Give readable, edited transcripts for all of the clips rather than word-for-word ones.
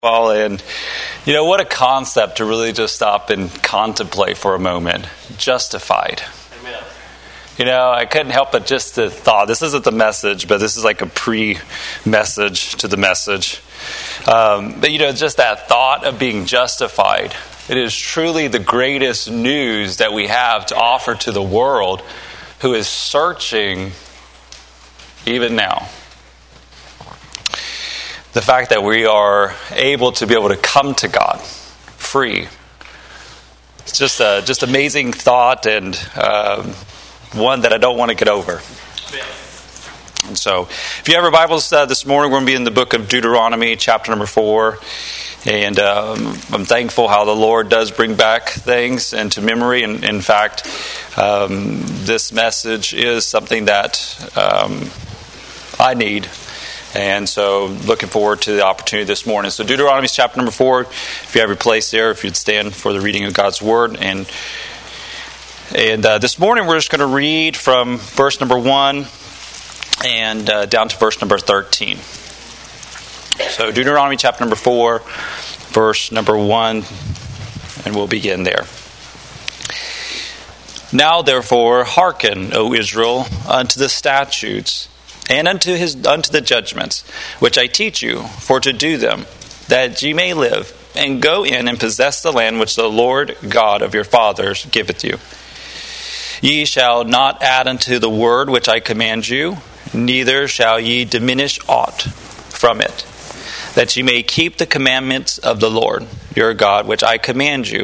Well, and what a concept to really just stop and contemplate for a moment. Justified. Amen. I couldn't help but just the thought. This isn't the message, but this is like a pre-message to the message. But just that thought of being justified. It is truly the greatest news that we have to offer to the world who is searching even now. The fact that we are able to come to God free. It's just amazing thought, and one that I don't want to get over. And so, if you have your Bibles this morning, we're going to be in the book of Deuteronomy, chapter number 4. And I'm thankful how the Lord does bring back things into memory. And in fact, this message is something that I need. And so, looking forward to the opportunity this morning. So, Deuteronomy chapter number 4. If you have your place there, if you'd stand for the reading of God's Word. And this morning, we're just going to read from verse number 1 and down to verse number 13. So, Deuteronomy chapter number 4, verse number 1, and we'll begin there. Now, therefore, hearken, O Israel, unto the statutes and unto the judgments, which I teach you, for to do them, that ye may live, and go in and possess the land which the Lord God of your fathers giveth you. Ye shall not add unto the word which I command you, neither shall ye diminish aught from it, that ye may keep the commandments of the Lord your God, which I command you.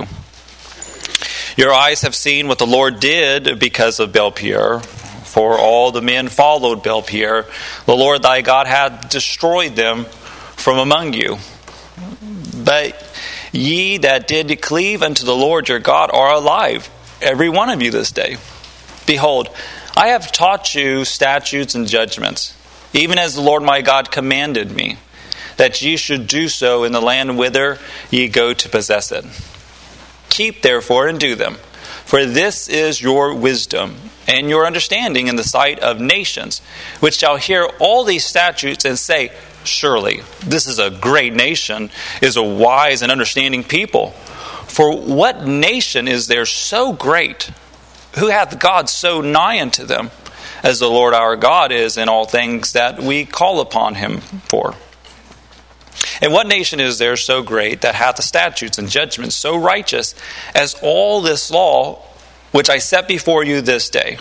Your eyes have seen what the Lord did because of Baal-peor. For all the men followed Baal-peor. The Lord thy God hath destroyed them from among you. But ye that did cleave unto the Lord your God are alive, every one of you this day. Behold, I have taught you statutes and judgments, even as the Lord my God commanded me, that ye should do so in the land whither ye go to possess it. Keep therefore and do them, for this is your wisdom and your understanding in the sight of nations, which shall hear all these statutes and say, surely this is a great nation, is a wise and understanding people. For what nation is there so great, who hath God so nigh unto them, as the Lord our God is in all things that we call upon him for? And what nation is there so great that hath the statutes and judgments so righteous as all this law which I set before you this day?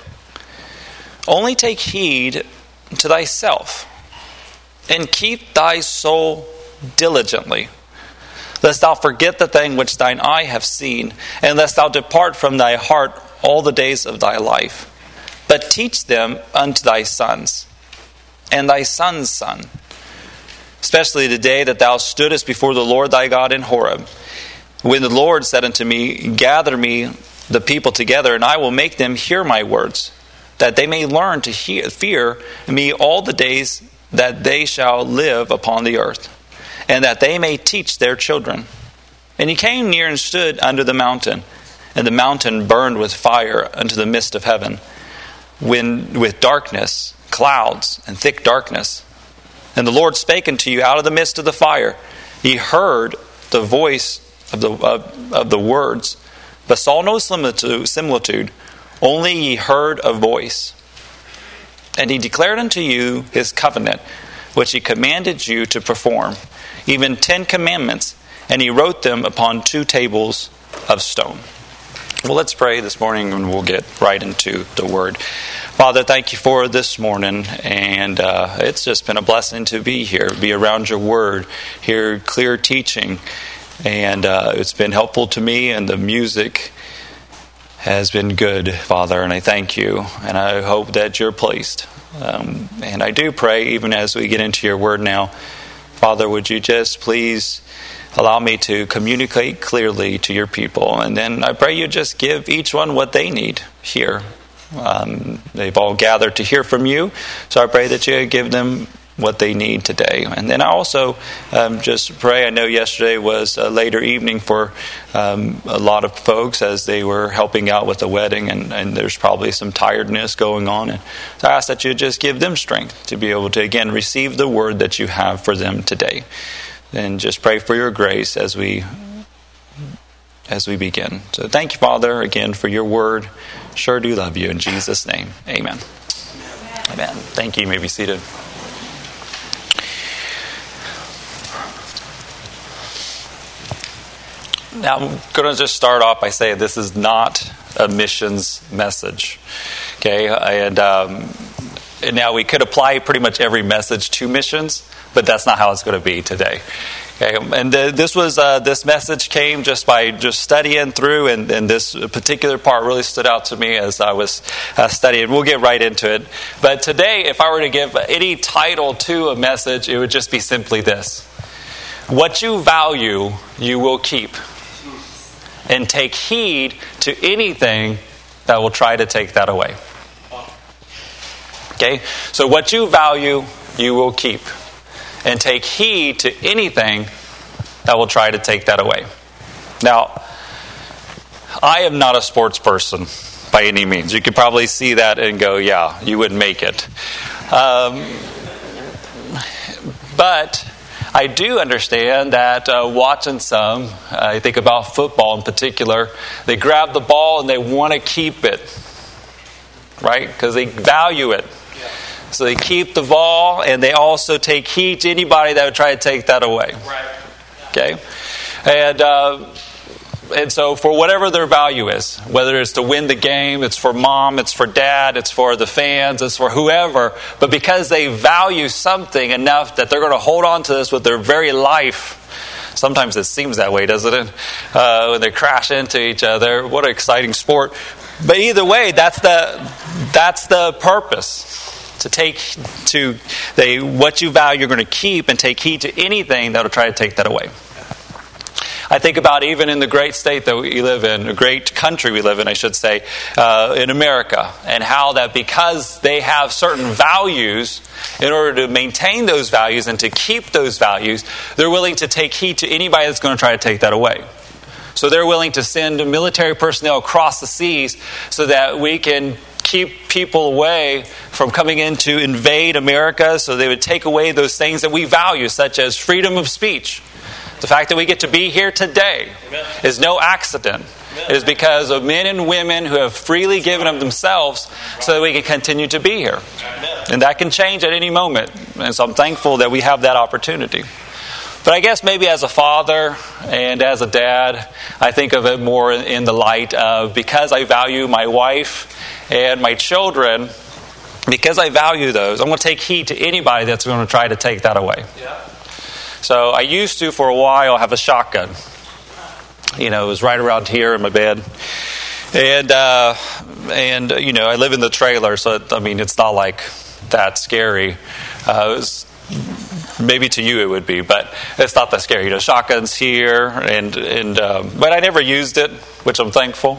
Only take heed to thyself, and keep thy soul diligently, lest thou forget the thing which thine eye hath seen, and lest thou depart from thy heart all the days of thy life. But teach them unto thy sons, and thy son's son, especially the day that thou stoodest before the Lord thy God in Horeb, when the Lord said unto me, gather me the people together, and I will make them hear my words, that they may learn to fear me all the days that they shall live upon the earth, and that they may teach their children. And he came near and stood under the mountain, and the mountain burned with fire unto the midst of heaven, with darkness, clouds, and thick darkness. And the Lord spake unto you out of the midst of the fire. Ye heard the voice of the words, but saw no similitude, only ye heard a voice. And he declared unto you his covenant, which he commanded you to perform, even 10 commandments, and he wrote them upon 2 tables of stone. Well, let's pray this morning, and we'll get right into the Word. Father, thank you for this morning, and it's just been a blessing to be here, be around your Word, hear clear teaching, and it's been helpful to me, and the music has been good, Father, and I thank you, and I hope that you're pleased. And I do pray, even as we get into your Word now, Father, would you just please allow me to communicate clearly to your people, and then I pray you just give each one what they need here. They've all gathered to hear from you, so I pray that you give them what they need today. And then I also just pray, I know yesterday was a later evening for a lot of folks as they were helping out with the wedding, and there's probably some tiredness going on. And so I ask that you just give them strength to be able to, again, receive the word that you have for them today. And just pray for your grace as we begin. So thank you, Father, again for your word. Sure do love you. In Jesus' name, amen. Amen. Thank you. You may be seated. Now, I'm going to just start off by saying this is not a missions message. Okay, and now we could apply pretty much every message to missions, but that's not how it's going to be today. Okay, and this message came just by studying through, and this particular part really stood out to me as I was studying. We'll get right into it. But today, if I were to give any title to a message, it would just be simply this: what you value, you will keep. And take heed to anything that will try to take that away. Okay? So what you value, you will keep. And take heed to anything that will try to take that away. Now, I am not a sports person by any means. You could probably see that and go, yeah, you wouldn't make it. But I do understand that watching some, I think about football in particular, they grab the ball and they want to keep it, right? Because they value it. Yeah. So they keep the ball, and they also take heed to anybody that would try to take that away. Right. Okay? And so for whatever their value is, whether it's to win the game, it's for mom, it's for dad, it's for the fans, it's for whoever, but because they value something enough that they're going to hold on to this with their very life. Sometimes it seems that way, doesn't it? When they crash into each other. What an exciting sport. But either way, that's the purpose. What you value, you're going to keep, and take heed to anything that will try to take that away. I think about even in the great state that we live in, a great country we live in, I should say, in America, and how that because they have certain values, in order to maintain those values and to keep those values, they're willing to take heed to anybody that's going to try to take that away. So they're willing to send military personnel across the seas so that we can keep people away from coming in to invade America, so they would take away those things that we value, such as freedom of speech. The fact that we get to be here today is no accident. It is because of men and women who have freely given of themselves so that we can continue to be here. And that can change at any moment. And so I'm thankful that we have that opportunity. But I guess maybe as a father and as a dad, I think of it more in the light of because I value my wife and my children, because I value those, I'm going to take heed to anybody that's going to try to take that away. Yeah. So I used to, for a while, have a shotgun. It was right around here in my bed. And I live in the trailer, so, it's not like that scary. Maybe to you it would be, but it's not that scary. Shotguns here, but I never used it, which I'm thankful.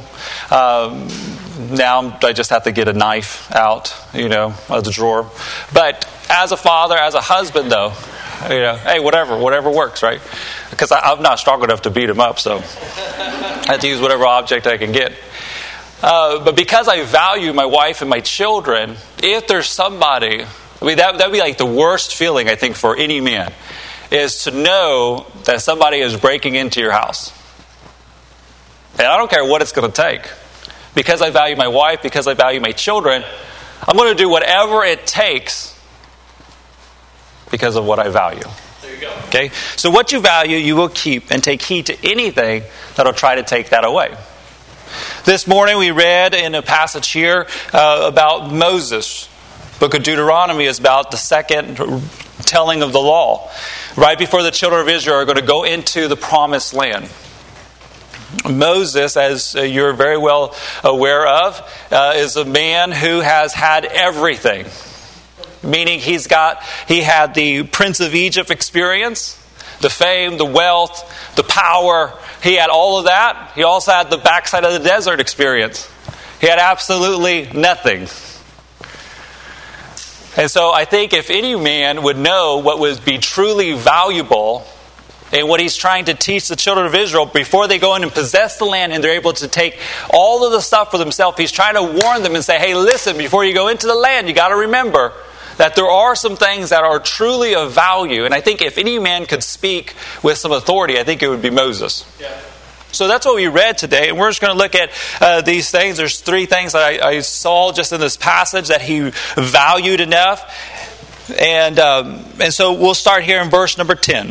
Now I just have to get a knife out, of the drawer. But as a father, as a husband, though, hey, whatever works, right? Because I'm not strong enough to beat him up, so I have to use whatever object I can get. But because I value my wife and my children, if there's somebody, that'd be like the worst feeling, I think, for any man, is to know that somebody is breaking into your house. And I don't care what it's going to take. Because I value my wife, because I value my children, I'm going to do whatever it takes because of what I value. There you go. Okay? So what you value, you will keep, and take heed to anything that will try to take that away. This morning we read in a passage here about Moses. Book of Deuteronomy is about the second telling of the law. Right before the children of Israel are going to go into the promised land. Moses, as you're very well aware of, is a man who has had everything. Meaning he had the Prince of Egypt experience, the fame, the wealth, the power. He had all of that. He also had the backside of the desert experience. He had absolutely nothing. And so I think if any man would know what would be truly valuable and what he's trying to teach the children of Israel before they go in and possess the land and they're able to take all of the stuff for themselves, he's trying to warn them and say, hey, listen, before you go into the land, you got to remember that there are some things that are truly of value. And I think if any man could speak with some authority, I think it would be Moses. Yeah. So that's what we read today. And we're just going to look at these things. There's 3 things that I saw just in this passage that he valued enough. And so we'll start here in verse number 10.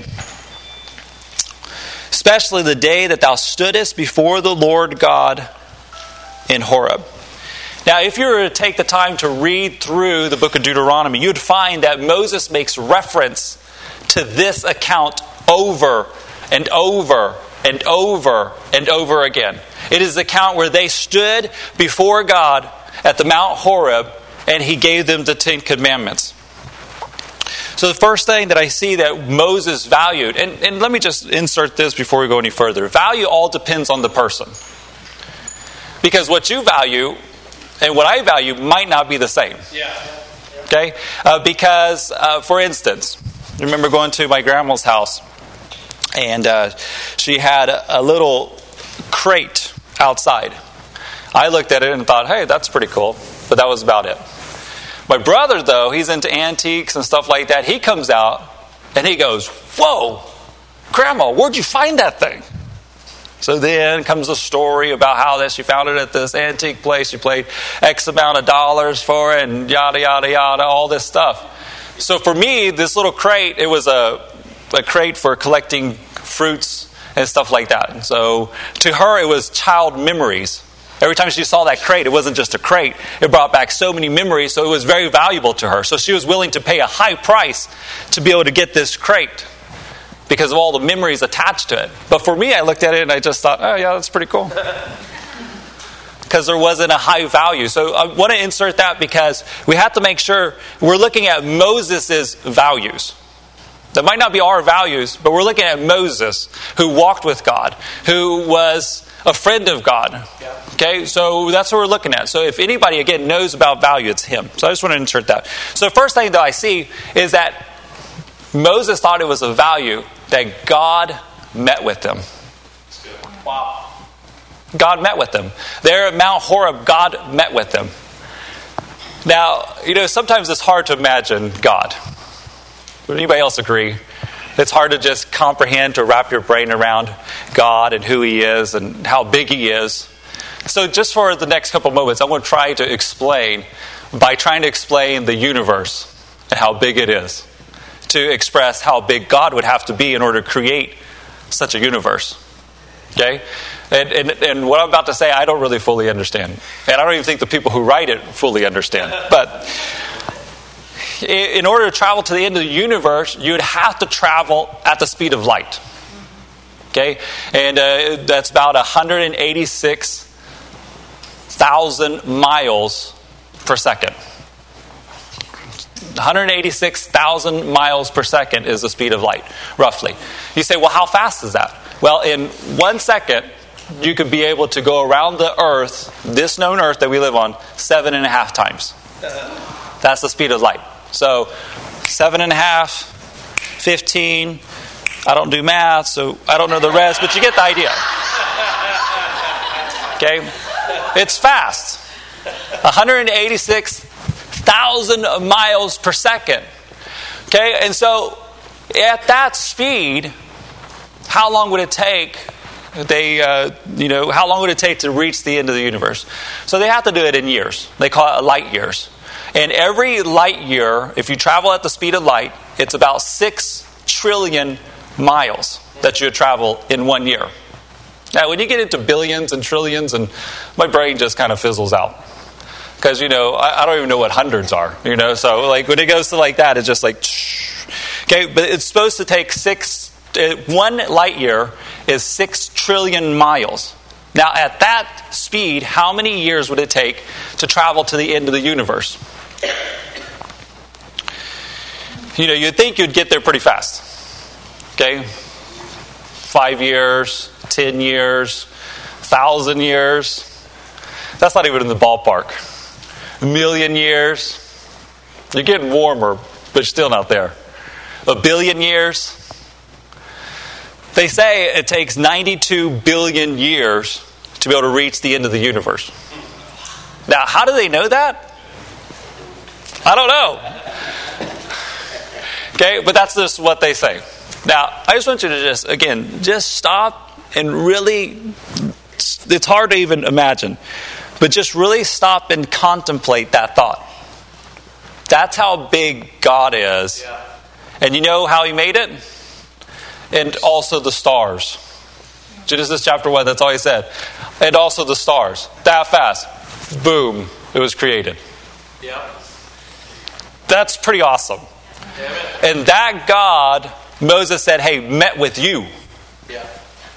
Especially the day that thou stoodest before the Lord God in Horeb. Now, if you were to take the time to read through the book of Deuteronomy, you'd find that Moses makes reference to this account over and over and over and over again. It is the account where they stood before God at the Mount Horeb and he gave them the 10 commandments. So the first thing that I see that Moses valued, and let me just insert this before we go any further. Value all depends on the person. Because what you value and what I value might not be the same. Yeah. Okay? Because, for instance, I remember going to my grandma's house, and she had a little crate outside. I looked at it and thought, hey, that's pretty cool. But that was about it. My brother, though, he's into antiques and stuff like that. He comes out and he goes, whoa, Grandma, where'd you find that thing? So then comes the story about how that she found it at this antique place. She paid X amount of dollars for it and yada, yada, yada, all this stuff. So for me, this little crate, it was a crate for collecting fruits and stuff like that. And so to her, it was child memories. Every time she saw that crate, it wasn't just a crate. It brought back so many memories, so it was very valuable to her. So she was willing to pay a high price to be able to get this crate because of all the memories attached to it. But for me, I looked at it and I just thought, oh yeah, that's pretty cool. Because there wasn't a high value. So I want to insert that because we have to make sure we're looking at Moses' values. That might not be our values, but we're looking at Moses, who walked with God, who was a friend of God. Okay, so that's what we're looking at. So if anybody, again, knows about value, it's him. So I just want to insert that. So the first thing that I see is that Moses thought it was a value that God met with them. Wow. God met with them. There at Mount Horeb, God met with them. Now, sometimes it's hard to imagine God. Would anybody else agree? It's hard to just comprehend, to wrap your brain around God and who He is and how big He is. So just for the next couple moments, I'm going to try to explain by trying to explain the universe and how big it is, to express how big God would have to be in order to create such a universe. Okay? And what I'm about to say, I don't really fully understand. And I don't even think the people who write it fully understand. But in order to travel to the end of the universe, you'd have to travel at the speed of light. Okay? And that's about 186,000 miles per second. 186,000 miles per second is the speed of light, roughly. You say, well, how fast is that? Well, in 1 second, you could be able to go around the earth, this known earth that we live on, 7.5 times. That's the speed of light. So 7.5, 15, I don't do math, so I don't know the rest, but you get the idea. Okay? It's fast. 186,000 miles per second. Okay? And so at that speed, how long would it take? How long would it take to reach the end of the universe? So they have to do it in years. They call it light years. And every light year, if you travel at the speed of light, it's about 6 trillion miles that you would travel in 1 year. Now, when you get into billions and trillions, and my brain just kind of fizzles out. Because, I don't even know what hundreds are, So, when it goes to like that, it's just like, okay, but it's supposed to take 1 light year is 6 trillion miles. Now, at that speed, how many years would it take to travel to the end of the universe? You'd think you'd get there pretty fast. Okay? 5 years, 10 years, 1,000 years. That's not even in the ballpark. 1 million years. You're getting warmer, but you're still not there. 1 billion years. They say it takes 92 billion years to be able to reach the end of the universe. Now, how do they know that? I don't know. Okay, but that's just what they say. Now, I just want you to just stop and really, it's hard to even imagine, but just really stop and contemplate that thought. That's how big God is. Yeah. And you know how he made it? And also the stars. Genesis chapter 1, that's all he said. And also the stars. That fast. Boom. It was created. Yeah. That's pretty awesome. Yeah. And that God, Moses said, hey, met with you. Yeah.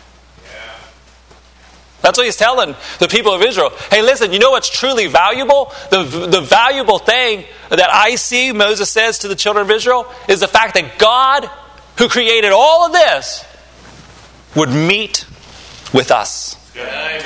That's what he's telling the people of Israel. Hey, listen, you know what's truly valuable? The valuable thing that I see, Moses says to the children of Israel, is the fact that God, who created all of this, would meet with us. Amen.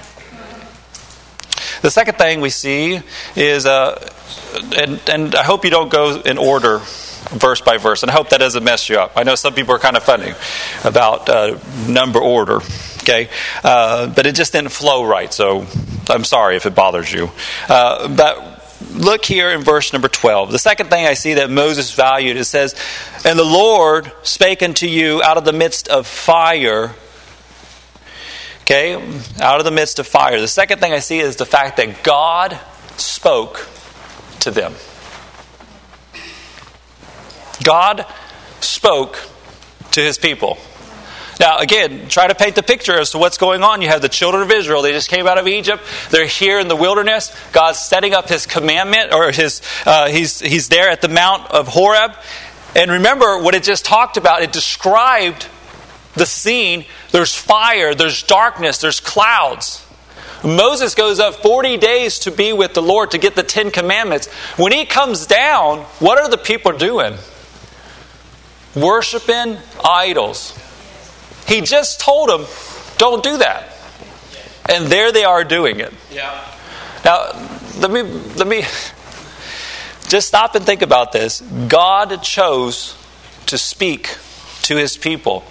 The second thing we see is, and I hope you don't go in order, verse by verse, and I hope that doesn't mess you up. I know some people are kind of funny about number order. Okay, but it just didn't flow right, so I'm sorry if it bothers you. But look here in verse number 12. The second thing I see that Moses valued, it says, and the Lord spake unto you out of the midst of fire. Okay, out of the midst of fire. The second thing I see is the fact that God spoke to them. God spoke to his people. Now, again, try to paint the picture as to what's going on. You have the children of Israel. They just came out of Egypt. They're here in the wilderness. God's setting up his commandment, or he's there at the Mount of Horeb. And remember what it just talked about. It described the scene. There's fire, there's darkness, there's clouds. Moses goes up 40 days to be with the Lord to get the 10 commandments. When he comes down, what are the people doing? Worshiping idols. He just told them, don't do that. And there they are doing it. Yeah. Now, let me just stop and think about this. God chose to speak to his people.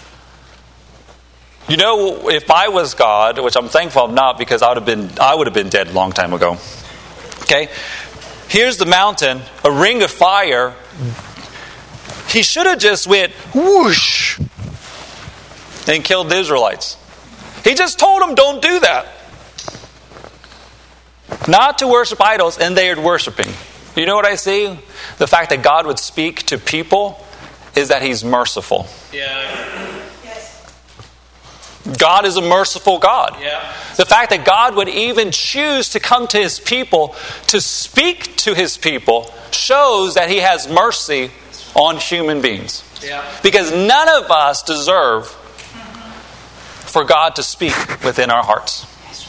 You know, if I was God, which I'm thankful I'm not, because I would have been dead a long time ago. Okay? Here's the mountain, a ring of fire. He should have just went whoosh and killed the Israelites. He just told them, don't do that. Not to worship idols, and they are worshiping. You know what I see? The fact that God would speak to people is that he's merciful. Yeah. God is a merciful God. Yeah. The fact that God would even choose to come to his people, to speak to his people, shows that he has mercy on human beings. Yeah. Because none of us deserve for God to speak within our hearts.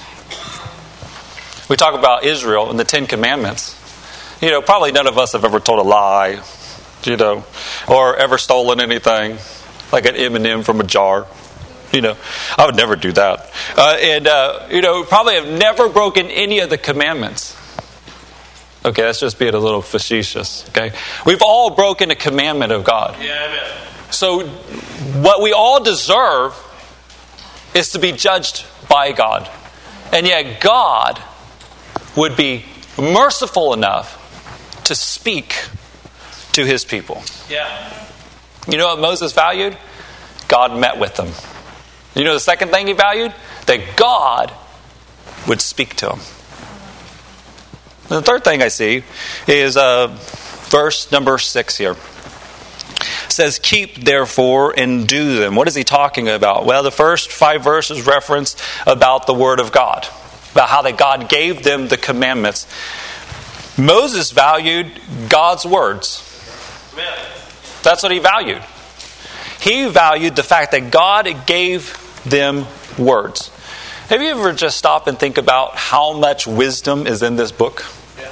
We talk about Israel and the 10 Commandments. You know, probably none of us have ever told a lie, you know, or ever stolen anything, like an M&M from a jar. You know, I would never do that. You know, probably have never broken any of the commandments. Okay, that's just being a little facetious. Okay, we've all broken a commandment of God. Yeah, amen. So, what we all deserve is to be judged by God, and yet God would be merciful enough to speak to his people. Yeah. You know what Moses valued? God met with them. You know the second thing he valued? That God would speak to him. And the third thing I see is verse number 6 here. It says, keep therefore and do them. What is he talking about? Well, the first 5 verses reference about the Word of God, about how that God gave them the commandments. Moses valued God's words. That's what he valued. He valued the fact that God gave them words. Have you ever just stop and think about how much wisdom is in this book? Yeah.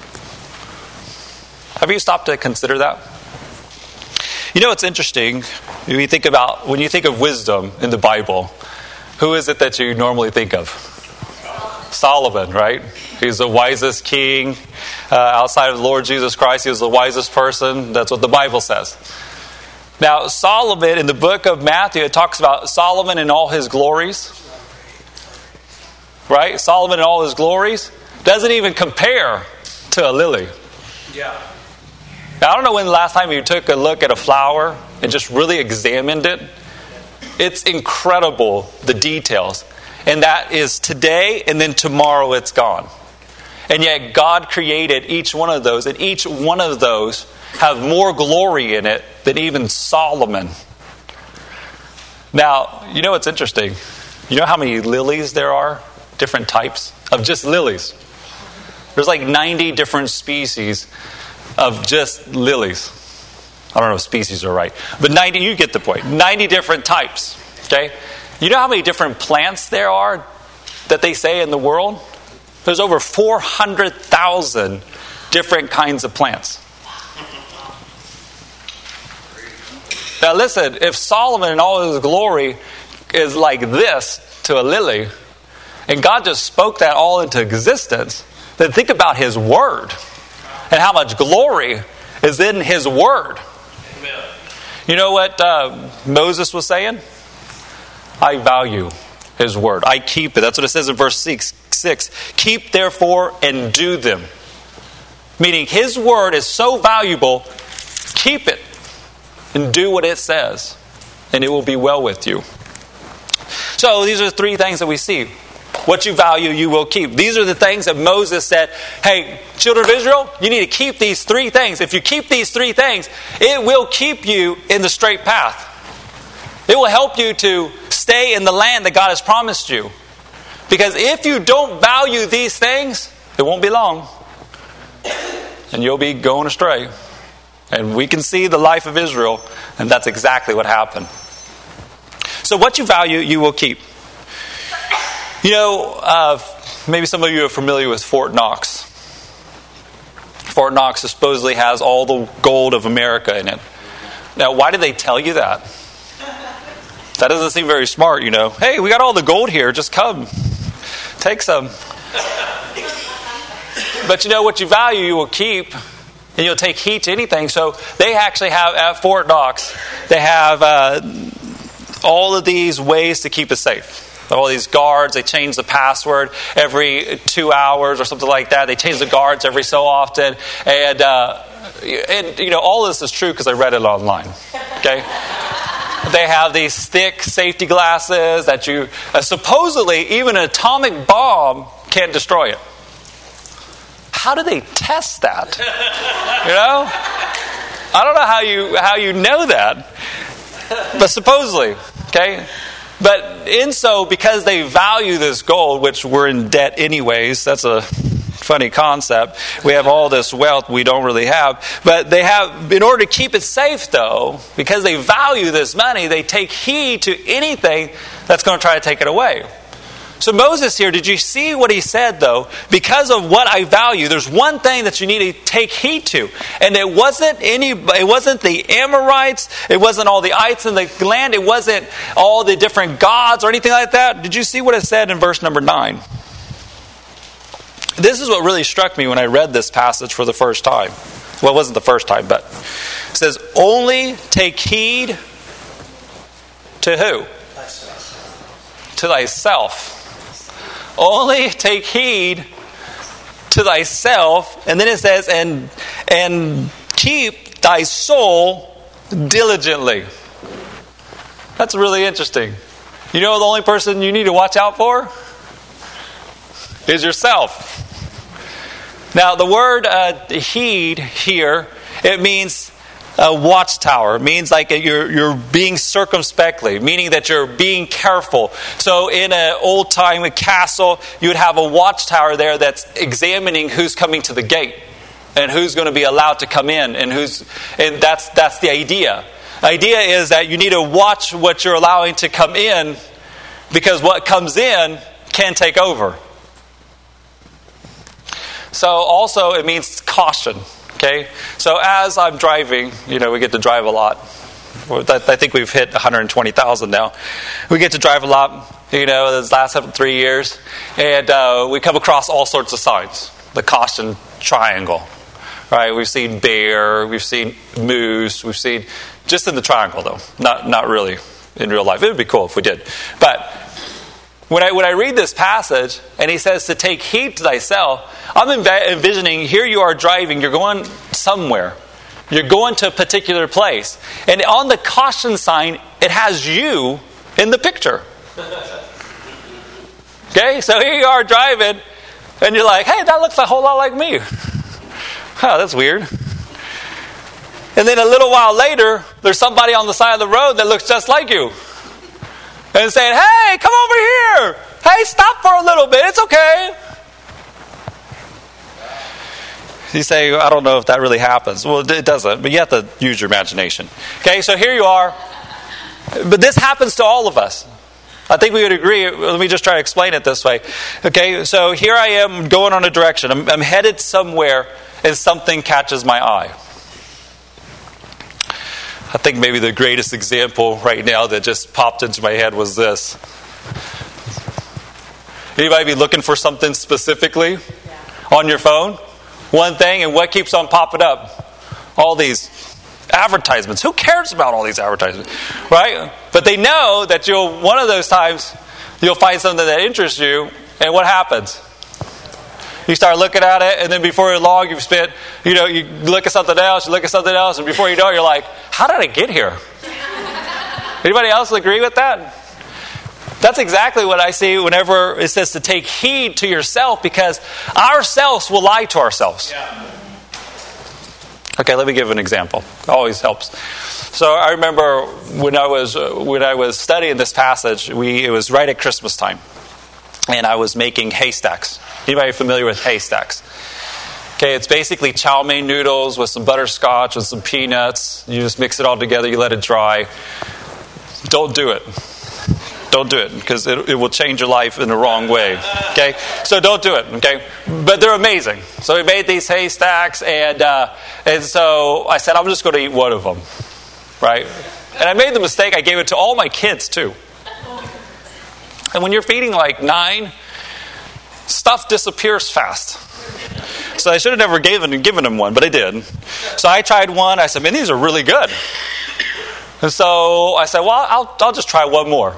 Have you stopped to consider that? You know, it's interesting when you think of wisdom in the Bible. Who is it that you normally think of? Solomon, right? He's the wisest king outside of the Lord Jesus Christ. He was the wisest person. That's what the Bible says. Now, Solomon, in the book of Matthew, it talks about Solomon in all his glories. Right? Solomon in all his glories doesn't even compare to a lily. Yeah. Now, I don't know when the last time you took a look at a flower and just really examined it. It's incredible, the details. And that is today, and then tomorrow it's gone. And yet God created each one of those, and each one of those have more glory in it than even Solomon. Now, you know what's interesting? You know how many lilies there are? Different types of just lilies. There's like 90 different species of just lilies. I don't know if species are right. But 90, you get the point. 90 different types. Okay? You know how many different plants there are that they say in the world? There's over 400,000 different kinds of plants. Now listen, if Solomon in all his glory is like this to a lily, and God just spoke that all into existence, then think about his word and how much glory is in his word. Amen. You know what Moses was saying? I value his word. I keep it. That's what it says in verse 6. Keep therefore and do them. Meaning his word is so valuable, keep it and do what it says, and it will be well with you. So these are the three things that we see. What you value, you will keep. These are the things that Moses said, hey, children of Israel, you need to keep these three things. If you keep these three things, it will keep you in the straight path. It will help you to stay in the land that God has promised you. Because if you don't value these things, it won't be long. And you'll be going astray. And we can see the life of Israel, and that's exactly what happened. So what you value, you will keep. You know, maybe some of you are familiar with Fort Knox. Fort Knox supposedly has all the gold of America in it. Now, why did they tell you that? That doesn't seem very smart, you know. Hey, we got all the gold here. Just come. Take some. But you know, what you value, you will keep. And you'll take heed to anything. So they actually have, at Fort Knox, they have all of these ways to keep it safe. All these guards, they change the password every 2 hours or something like that. They change the guards every so often. And you know, all this is true because I read it online. Okay? They have these thick safety glasses that you, supposedly, even an atomic bomb can't destroy it. How do they test that? You know? I don't know how you know that. But supposedly, okay? But in so, because they value this gold, which we're in debt anyways, that's a funny concept. We have all this wealth we don't really have. But they have, in order to keep it safe though, because they value this money, they take heed to anything that's going to try to take it away. So Moses here, did you see what he said though? Because of what I value, there's one thing that you need to take heed to. And it wasn't the Amorites, it wasn't all the ites in the land, it wasn't all the different gods or anything like that. Did you see what it said in verse number 9? This is what really struck me when I read this passage for the first time. Well, it wasn't the first time, but it says, only take heed to who? To thyself. Only take heed to thyself. And then it says, and keep thy soul diligently. That's really interesting. You know the only person you need to watch out for is yourself. Now the word heed here, it means a watchtower. It means like you're being circumspectly, meaning that you're being careful. So in an old time castle, you would have a watchtower there that's examining who's coming to the gate and who's going to be allowed to come in, and that's the idea. The idea is that you need to watch what you're allowing to come in, because what comes in can take over. So also it means caution. Okay, so as I'm driving, you know, we get to drive a lot. I think we've hit 120,000 now. We get to drive a lot, you know, this last 3 years. And we come across all sorts of signs. The caution triangle, right? We've seen bear, we've seen moose, we've seen, just in the triangle though, not really in real life. It would be cool if we did. But when I read this passage, and he says to take heed to thyself, I'm envisioning, here you are driving, you're going somewhere, You're going to a particular place. And on the caution sign, it has you in the picture. Okay, so here you are driving, and you're like, hey, that looks a whole lot like me. Oh, that's weird. And then a little while later, there's somebody on the side of the road that looks just like you. And saying, hey, come over here. Hey, stop for a little bit. It's okay. You say, I don't know if that really happens. Well, it doesn't, but you have to use your imagination. Okay, so here you are. But this happens to all of us. I think we would agree. Let me just try to explain it this way. Okay, so here I am going on a direction. I'm headed somewhere, and something catches my eye. I think maybe the greatest example right now that just popped into my head was this. Anybody be looking for something specifically on your phone? One thing, and what keeps on popping up? All these advertisements. Who cares about all these advertisements? Right? But they know that one of those times you'll find something that interests you, and what happens? You start looking at it, and then before long you've spent, you look at something else, and before you know it, you're like, how did I get here? Anybody else agree with that? That's exactly what I see whenever it says to take heed to yourself, because ourselves will lie to ourselves. Yeah. Okay, let me give an example. It always helps. So I remember when I was studying this passage, it was right at Christmas time, and I was making haystacks. Anybody familiar with haystacks? Okay, it's basically chow mein noodles with some butterscotch and some peanuts. You just mix it all together, you let it dry. Don't do it. Don't do it, because it will change your life in the wrong way. Okay? So don't do it, okay? But they're amazing. So we made these haystacks, and so I said, I'm just going to eat one of them. Right? And I made the mistake, I gave it to all my kids, too. And when you're feeding like 9, stuff disappears fast. So I should have never given them one, but I did. So I tried one. I said, man, these are really good. And so I said, well, I'll just try one more.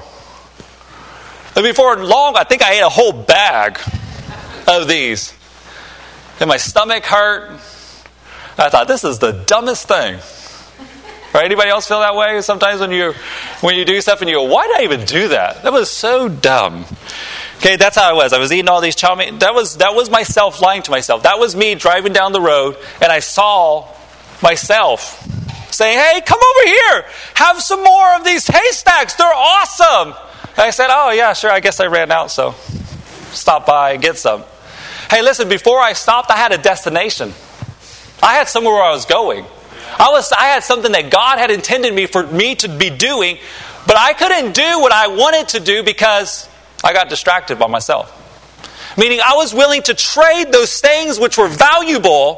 And before long, I think I ate a whole bag of these. And my stomach hurt. I thought, this is the dumbest thing. Right? Anybody else feel that way? Sometimes when you do stuff and you go, why did I even do that? That was so dumb. Okay, that's how I was. I was eating all these chow mein. That was myself lying to myself. That was me driving down the road, and I saw myself saying, hey, come over here. Have some more of these haystacks. They're awesome. And I said, oh, yeah, sure. I guess I ran out, so stop by and get some. Hey, listen, before I stopped, I had a destination. I had somewhere where I was going. I had something that God had intended for me to be doing, but I couldn't do what I wanted to do because I got distracted by myself. Meaning I was willing to trade those things which were valuable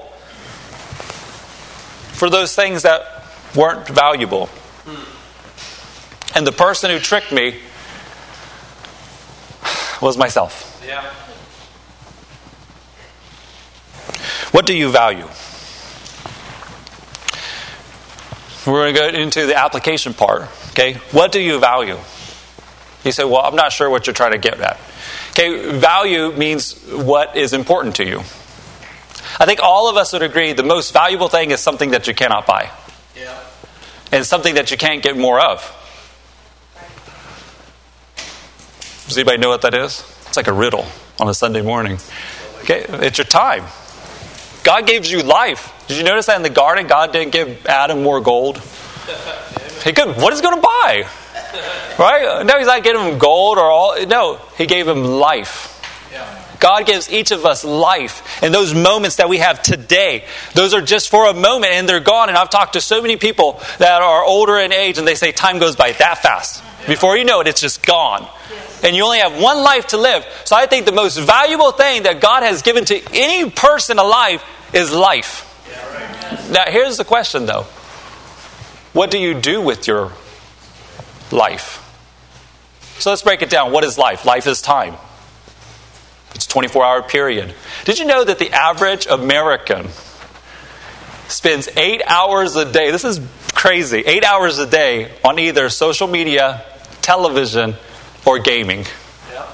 for those things that weren't valuable. And the person who tricked me was myself. Yeah. What do you value? We're going to go into the application part. Okay, what do you value? You say, well, I'm not sure what you're trying to get at. Okay, value means what is important to you. I think all of us would agree the most valuable thing is something that you cannot buy. Yeah. And something that you can't get more of. Does anybody know what that is? It's like a riddle on a Sunday morning. Okay, it's your time. God gives you life. Did you notice that in the garden, God didn't give Adam more gold? He could. What is he going to buy? Right? No, he's not giving him gold or all. No, he gave him life. God gives each of us life. And those moments that we have today, those are just for a moment and they're gone. And I've talked to so many people that are older in age and they say time goes by that fast. Before you know it, it's just gone. And you only have one life to live. So I think the most valuable thing that God has given to any person alive is life. Now, here's the question, though. What do you do with your life? So let's break it down. What is life? Life is time. It's a 24-hour period. Did you know that the average American spends 8 hours a day? This is crazy. 8 hours a day on either social media, television, or gaming. Yeah.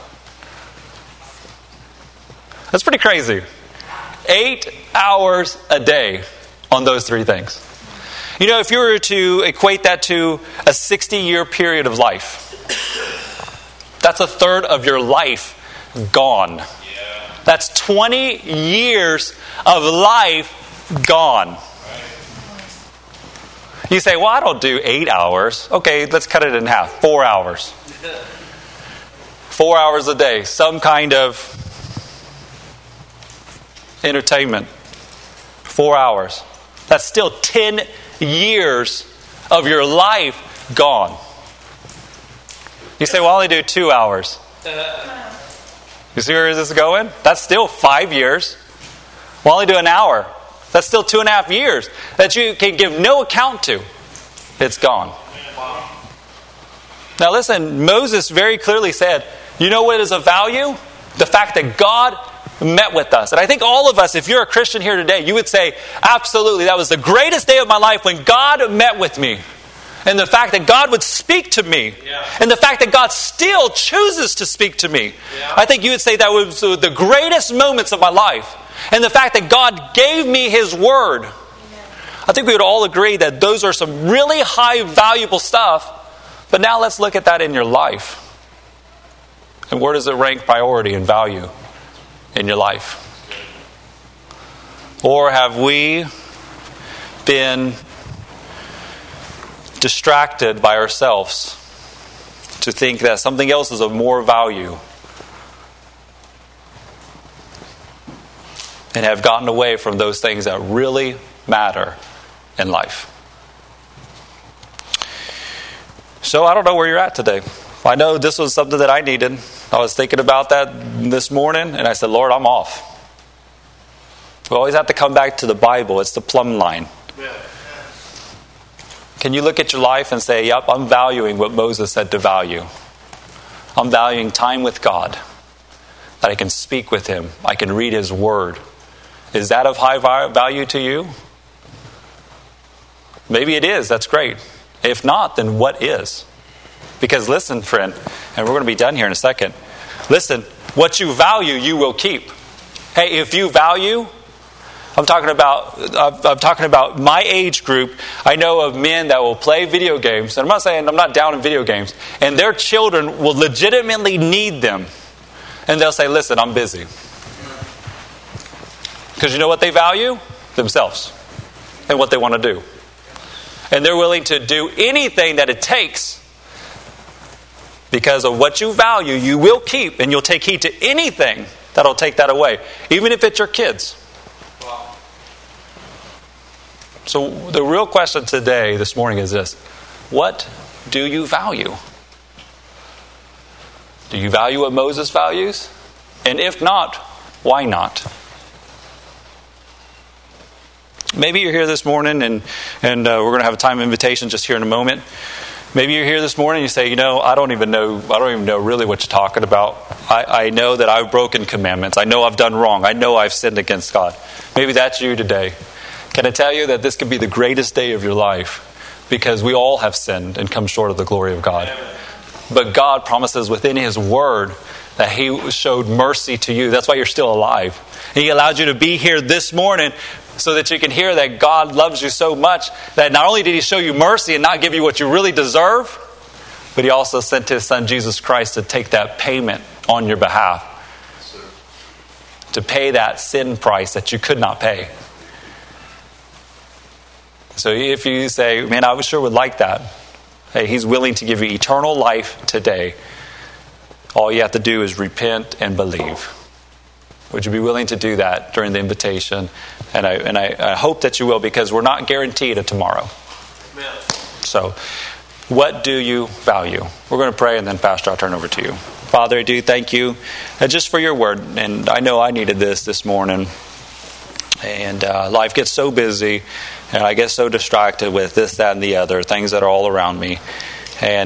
That's pretty crazy. 8 hours a day on those three things. You know, if you were to equate that to a 60-year period of life, that's a third of your life gone. That's 20 years of life gone. You say, well, I don't do 8 hours. Okay, let's cut it in half. 4 hours. 4 hours a day. Some kind of entertainment. 4 hours. That's still 10 years of your life gone. You say, well, I only do 2 hours. You see where this is going? That's still 5 years. Well, I only do an hour. That's still 2.5 years that you can give no account to. It's gone. Now listen, Moses very clearly said, you know what is of value? The fact that God met with us. And I think all of us, if you're a Christian here today, you would say, absolutely, that was the greatest day of my life when God met with me. And the fact that God would speak to me. Yeah. And the fact that God still chooses to speak to me. Yeah. I think you would say that was the greatest moments of my life. And the fact that God gave me His Word. Yeah. I think we would all agree that those are some really high valuable stuff. But now let's look at that in your life. And where does it rank priority and value in your life? Or have we been distracted by ourselves to think that something else is of more value and have gotten away from those things that really matter in life? So I don't know where you're at today. I know this was something that I needed. I was thinking about that this morning and I said, Lord, I'm off. We always have to come back to the Bible. It's the plumb line. Yeah. Can you look at your life and say, yep, I'm valuing what Moses said to value. I'm valuing time with God. That I can speak with Him. I can read His Word. Is that of high value to you? Maybe it is. That's great. If not, then what is? Because listen, friend, and we're going to be done here in a second. Listen, what you value, you will keep. Hey, if you value... I'm talking about my age group. I know of men that will play video games. And I'm not saying I'm not down in video games. And their children will legitimately need them. And they'll say, listen, I'm busy. Because you know what they value? Themselves. And what they want to do. And they're willing to do anything that it takes. Because of what you value, you will keep. And you'll take heed to anything that'll take that away. Even if it's your kids. So the real question today, this morning, is this. What do you value? Do you value what Moses values? And if not, why not? Maybe you're here this morning and we're going to have a time invitation just here in a moment. Maybe you're here this morning and you say, you know, I don't even know really what you're talking about. I know that I've broken commandments. I know I've done wrong. I know I've sinned against God. Maybe that's you today. Can I tell you that this could be the greatest day of your life because we all have sinned and come short of the glory of God. But God promises within His Word that He showed mercy to you. That's why you're still alive. He allowed you to be here this morning so that you can hear that God loves you so much that not only did He show you mercy and not give you what you really deserve, but He also sent His Son Jesus Christ to take that payment on your behalf. To pay that sin price that you could not pay. So if you say, man, I sure would like that. Hey, He's willing to give you eternal life today. All you have to do is repent and believe. Would you be willing to do that during the invitation? And I hope that you will, because we're not guaranteed a tomorrow. Amen. So, what do you value? We're going to pray, and then Pastor, I'll turn over to you. Father, I do thank you just for your word. And I know I needed this morning. And life gets so busy. And I get so distracted with this, that, and the other, things that are all around me, and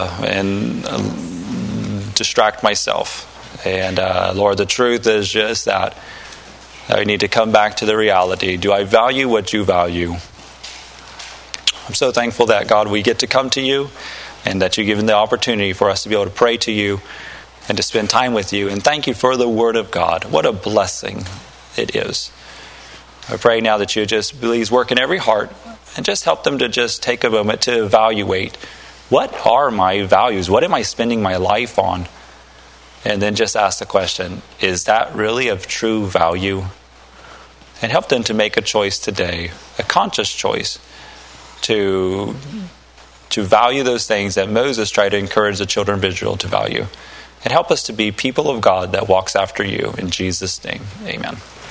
distract myself. And Lord, the truth is just that I need to come back to the reality. Do I value what you value? I'm so thankful that, God, we get to come to you, and that you've given the opportunity for us to be able to pray to you and to spend time with you. And thank you for the Word of God. What a blessing it is. I pray now that you just please work in every heart And just help them to just take a moment to evaluate, what are my values? What am I spending my life on? And then just ask the question, is that really of true value? And help them to make a choice today, a conscious choice, to value those things that Moses tried to encourage the children of Israel to value. And help us to be people of God that walks after you. In Jesus' name, amen.